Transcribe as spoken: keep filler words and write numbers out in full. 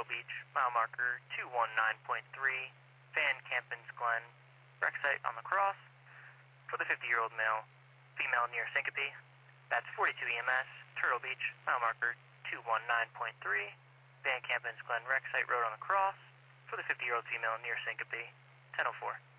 Turtle Beach, mile marker two one nine point three, Van Campins Glen, wreck site on the cross, for the fifty-year-old male, female near syncope. That's forty-two E M S, Turtle Beach, mile marker two one nine point three, Van Campins Glen, wreck site road on the cross, for the fifty-year-old female near syncope, ten oh four.